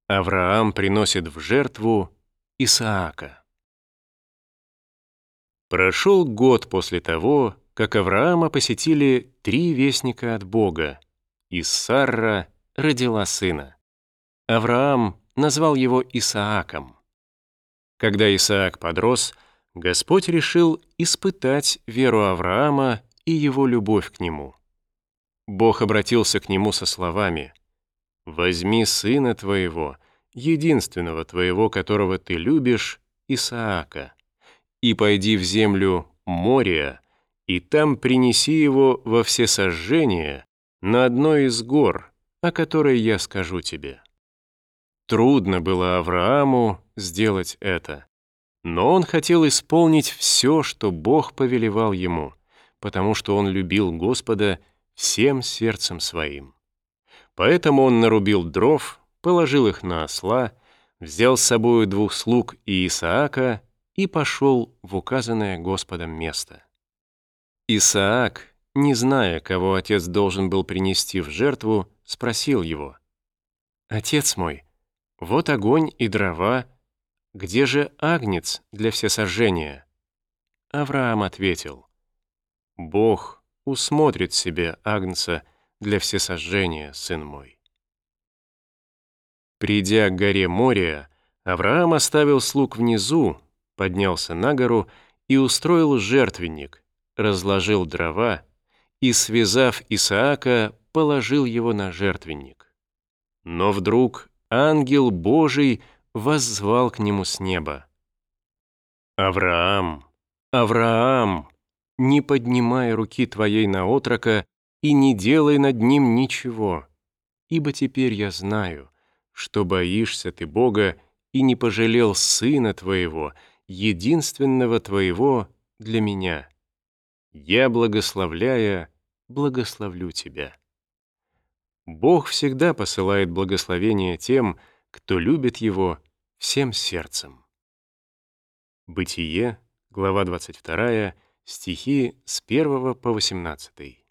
Авраам приносит в жертву Исаака. Прошел год после того, как Авраама посетили 3 вестника от Бога, и Сарра родила сына. Авраам назвал его Исааком. Когда Исаак подрос, Господь решил испытать веру Авраама и его любовь к нему. Бог обратился к нему со словами: «Возьми сына твоего, единственного твоего, которого ты любишь, Исаака, и пойди в землю Мория, и там принеси его во всесожжение на одной из гор, о которой я скажу тебе». Трудно было Аврааму сделать это, но он хотел исполнить все, что Бог повелевал ему, потому что он любил Господа всем сердцем своим. Поэтому он нарубил дров, положил их на осла, взял с собою 2 слуг и Исаака и пошел в указанное Господом место. Исаак, не зная, кого отец должен был принести в жертву, спросил его: «Отец мой, вот огонь и дрова, где же агнец для всесожжения?» Авраам ответил: «Бог усмотрит себе агнца для всесожжения, сын мой». Придя к горе Мория, Авраам оставил слуг внизу, поднялся на гору и устроил жертвенник, разложил дрова и, связав Исаака, положил его на жертвенник. Но вдруг ангел Божий воззвал к нему с неба: «Авраам, Авраам, не поднимай руки твоей на отрока и не делай над ним ничего, ибо теперь я знаю, что боишься ты Бога и не пожалел сына твоего, единственного твоего для меня. Я, благословляя, благословлю тебя». Бог всегда посылает благословение тем, кто любит Его всем сердцем. Бытие, глава 22, стихи с 1 по 18.